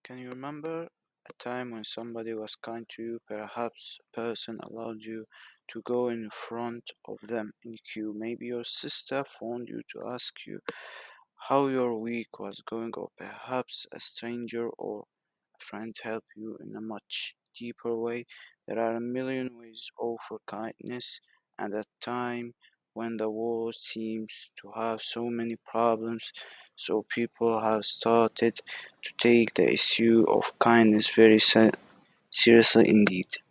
Can you remember a time when somebody was kind to you? Perhaps a person allowed you to go in front of them in queue. Maybe your sister phoned you to ask you how your week was going, or perhaps a stranger or a friend helped you in a much deeper way. There are a million ways to offer kindness, and at time when the world seems to have so many problems, so people have started to take the issue of kindness very seriously indeed.